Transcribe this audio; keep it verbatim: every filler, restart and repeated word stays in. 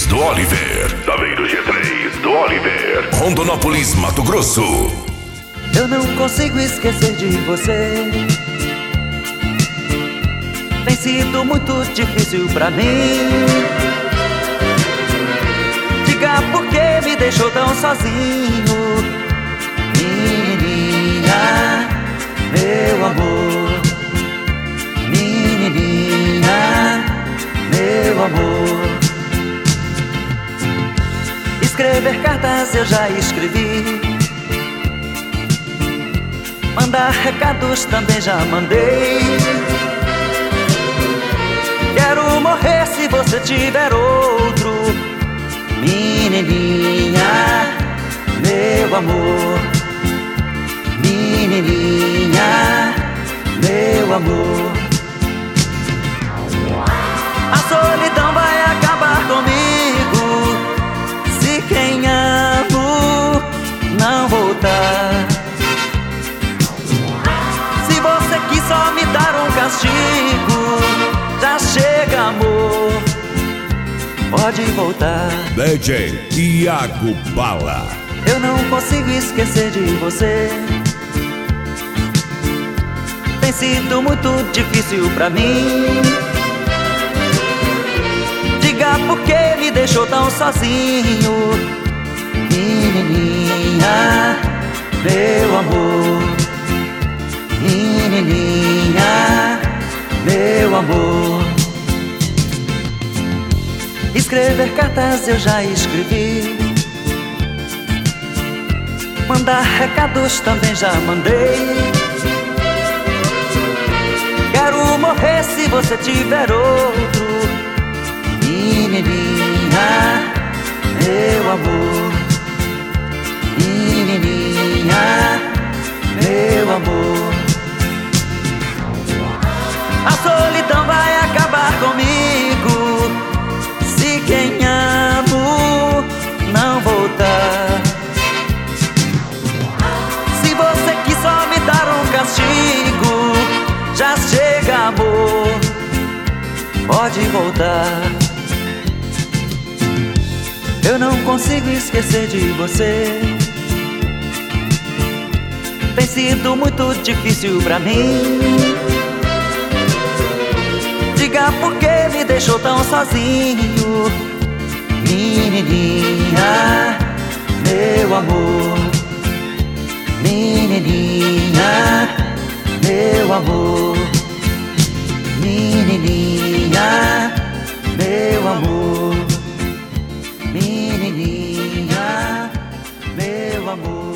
três do Oliver. Saveiro G três do Oliver. Rondonópolis, Mato Grosso. Eu não consigo esquecer de você. Tem sido muito difícil pra mim. Diga por que me deixou tão sozinho, menininha, meu amor. Menininha, meu amor. Escrever cartas eu já escrevi, mandar recados também já mandei. Quero morrer se você tiver outro, menininha, meu amor. Menininha, meu amor. A solidão vai acabar comigo se quem amo não voltar. Se você quis só me dar um castigo, já chega, amor, pode voltar. D J Iago Bala. Eu não consigo esquecer de você. Tem sido muito difícil pra mim. Diga por que me deixou tão sozinho, menininha, meu amor. Menininha, meu amor. Escrever cartas eu já escrevi, mandar recados também já mandei. Quero morrer se você tiver outro, menininha, meu amor. Menininha, meu amor. A solidão vai acabar comigo se quem amo não voltar. Se você quis só me dar um castigo, já chega, amor, pode voltar. Eu não consigo esquecer de você. Tem sido muito difícil pra mim. Diga por que me deixou tão sozinho, menininha, meu amor. Menininha, meu amor. Menininha, meu amor. Menininha, meu amor.